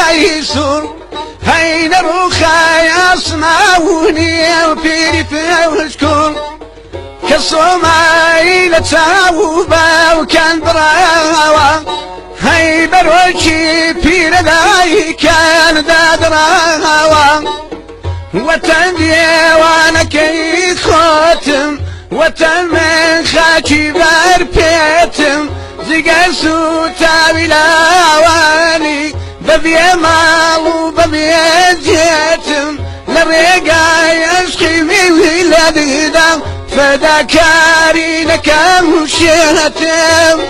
يسور هين روخاي أصنعوني وبيري فوشكم كالصوماي لتاوبا وكان براوا هاي بروشي بير داي كان دادراوا وطن ديوانا كي خوتم وطن من خاكي بربيتم زيقال سوتا بلاواني ببي مالو ببي جيتم لرقاي اشقي من ولادي دام فداكاري لك مشيتم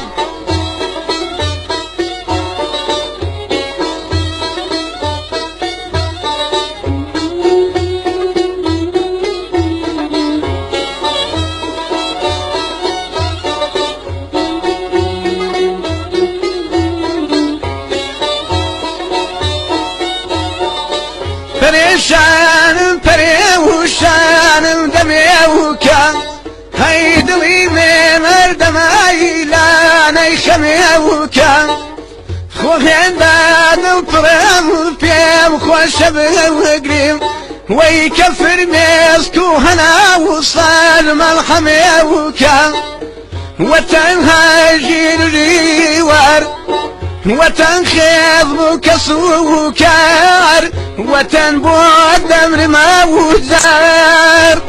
پریشانم پریوشانم دمیوکم هی دلی مردم ایلانی خمیوکم خوهم دادم پرم پیم خوش بگریم وی کفر میزکو هنا وصال ملحمیوکم وتنها جیروار وطن خيض كسوكار وطن بود دمر ما وزار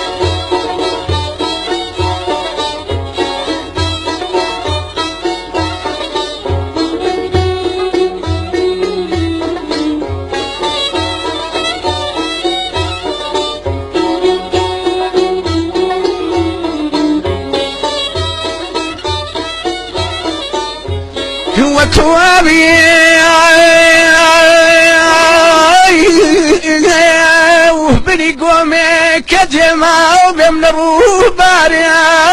وكوابي وبني قومي كجمع وبمن روباري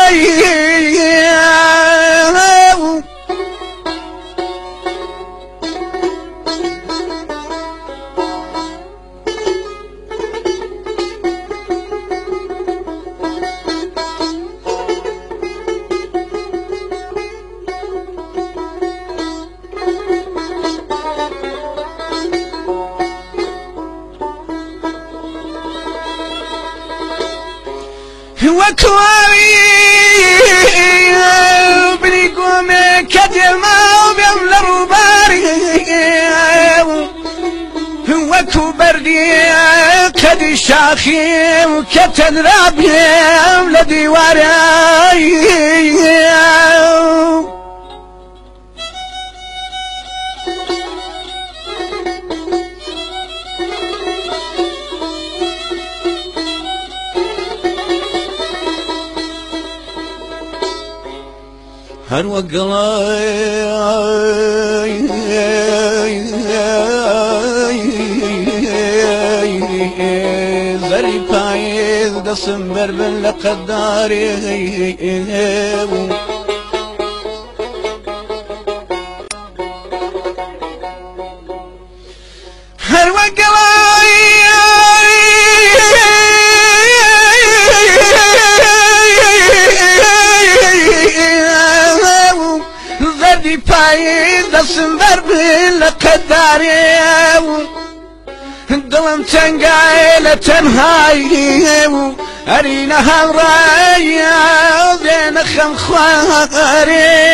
وكواري بني قومي كجمع وبمن روباري وكو بردي كدي شاخي وكتن رابي لديواري هر وقلاي زري بايز دسمبر بن لقداري هر وقلاي بايز دسمبر بالقداري دلم تنقايل تنهاي أرينا هالراي بين خم خواري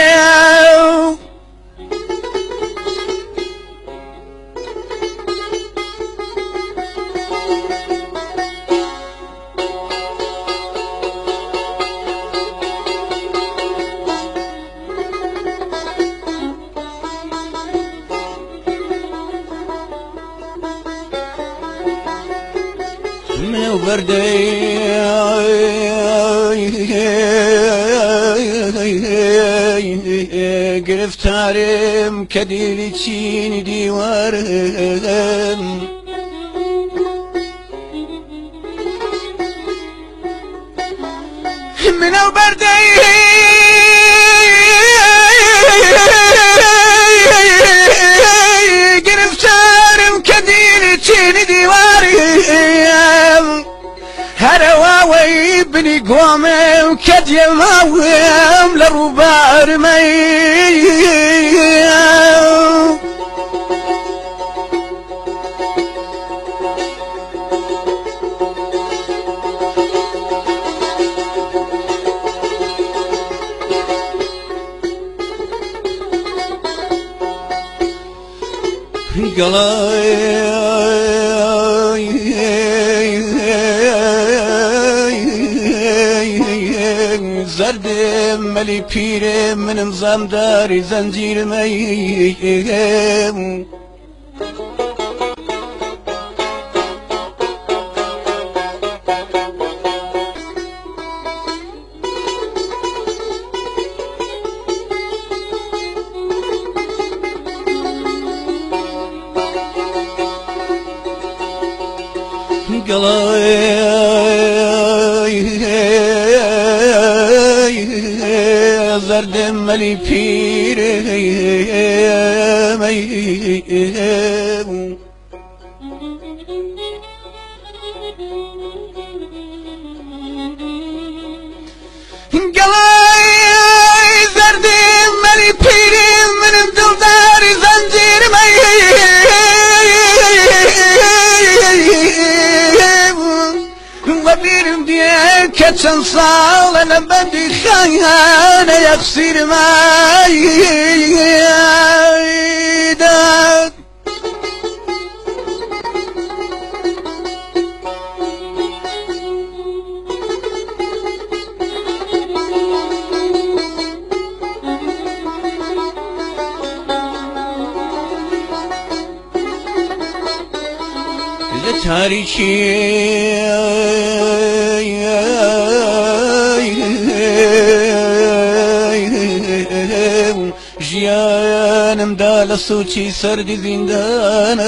وبردي گرفتارم کدیلی چینی دیوارم منو بردی گرفتارم کدیلی چینی دیوارم هرواوي بني قومي وكدي ماويم لروبار مي زردم ملی پیرم منم زمداری زنجیرم زردم ملی پیرم زردم ملی پیرم منم دلداری زنجیرم وبيرم ديك كتن صال انا بدي خيانه يخسر مايدك تاریکی جیانم دال سوچی سرد زندان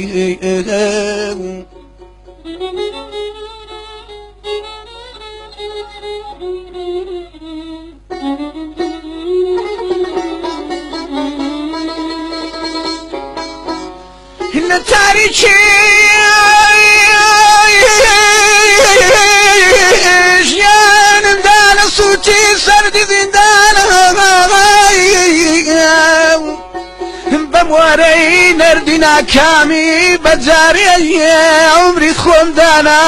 تاریکی جیانم دال سوچی سرد زندان بمواري نردنا كامي بجاري عمري تخون دانا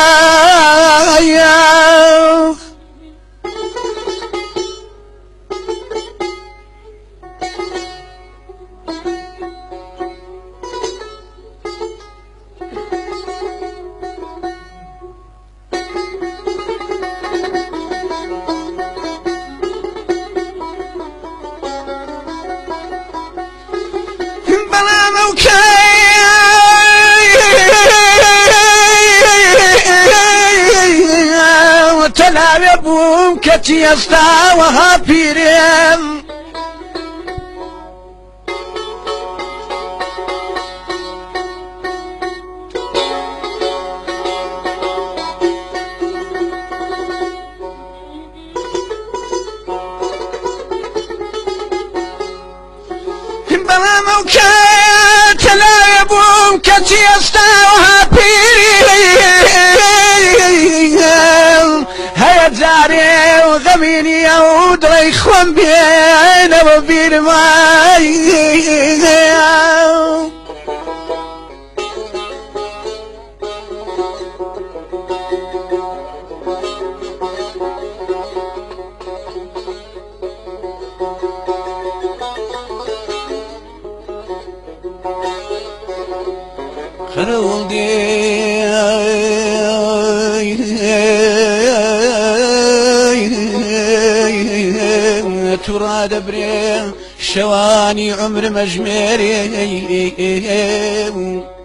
وتلاوي بوم كتي استا وها بيرم بلا موكا تلاوي بوم كتي استا وها بيرم هيا جاري وذميني ودري خون بين وبين ماي خرودي ترى دبري شواني عمر مجمري